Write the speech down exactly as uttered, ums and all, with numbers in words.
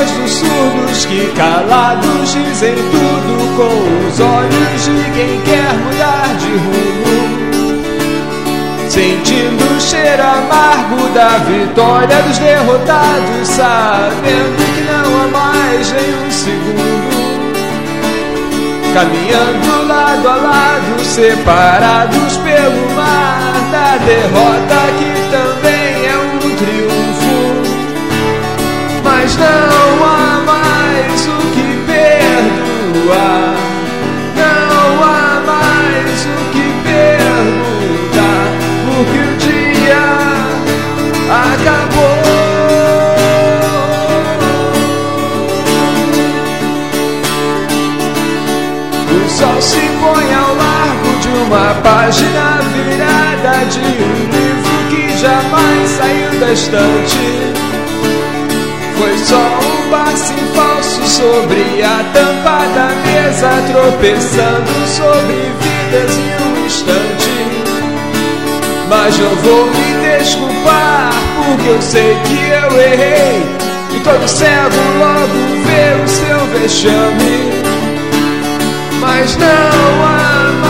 voz dos surdos que calados dizem tudo com os olhos de quem quer mudar de rumo, sentindo o cheiro amargo da vitória dos derrotados, sabendo que não há mais nenhum segundo, caminhando lado a lado, separados pelo mar da derrota que também é um triunfo. Mas não há mais o que perdoar, não há mais o que perguntar, porque o dia acabou. O sol se põe ao largo de uma página virada de um livro que jamais saiu da estante. Foi só um passe falso sobre a tampa da mesa, tropeçando sobre vidas em um instante. Mas não vou me desculpar, porque eu sei que eu errei, e todo cego logo vê o seu vexame. Mas não há